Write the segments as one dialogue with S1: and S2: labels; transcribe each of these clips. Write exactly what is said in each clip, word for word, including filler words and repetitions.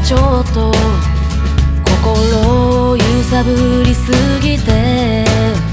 S1: ちょっと心を揺さぶりすぎて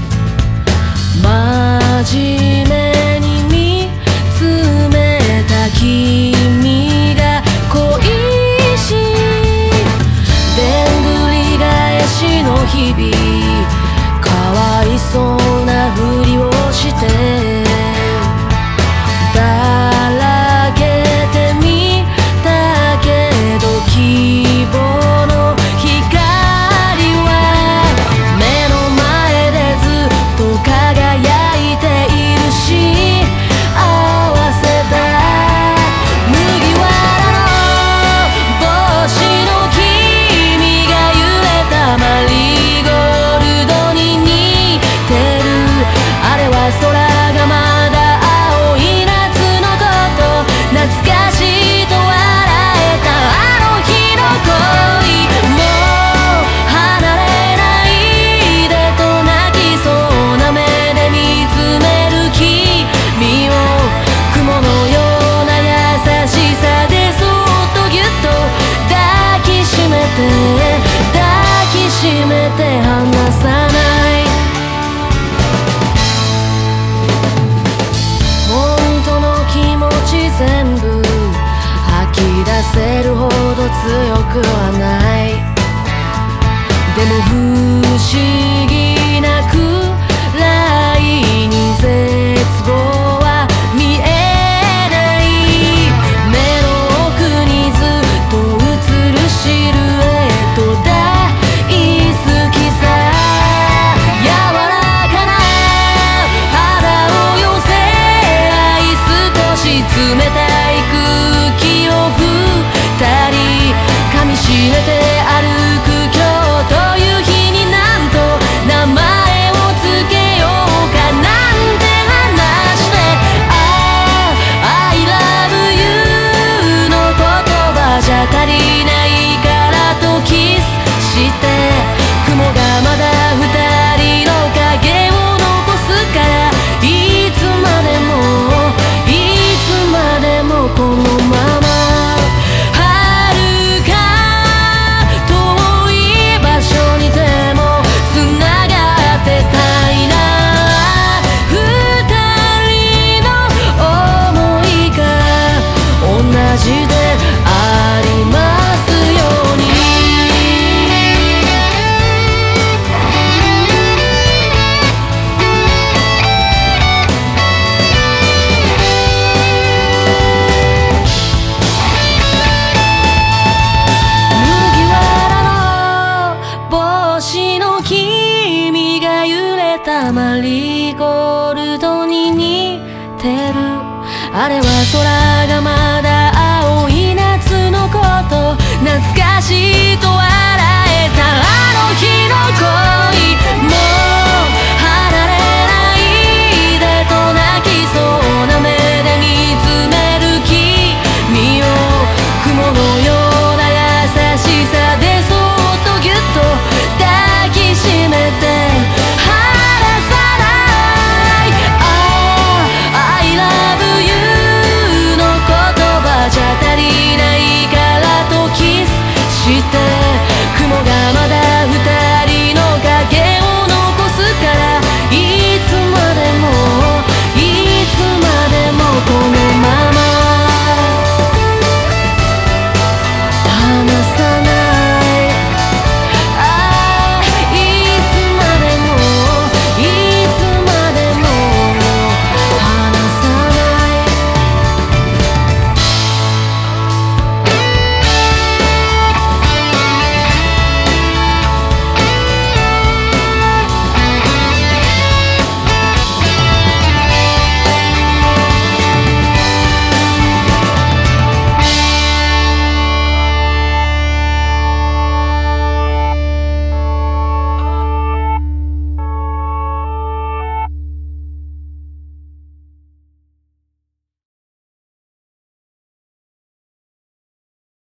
S1: 真面目に見つめた君が恋しいでんぐり返しの日々かわいそうなふりをしてだらけてみたけど希望の光は目の前でずっと輝いているし合わせた麦わらの帽子の君が揺れたマリーゴールドに似てるあれは空がまだ青い夏のこと懐かしいと笑えたあの日の恋もう離れないでと泣きそうな目で見つめる君を雲のような優しさでそっとぎゅっと抱きしめて抱きしめて離さない本当の気持ち全部吐き出せるほど強くはないでも不思議なくらいに絶望は見えない目の奥にずっと映るシルエット大好きさ柔らかな肌を寄せ合い少し冷たい空気を二人噛みしめて歩く今日という日になんと名前をつけようかなんて話してああ I love you の言葉じゃ足りないからとキスして雲がまだ二人の影を残すからいつまでもいつまでもこのまま遥か遠い場所にでもつながってたいな二人の想いが同じでありますように麦わらの帽子の君が揺れたマリーゴールドに似てるあれは空がま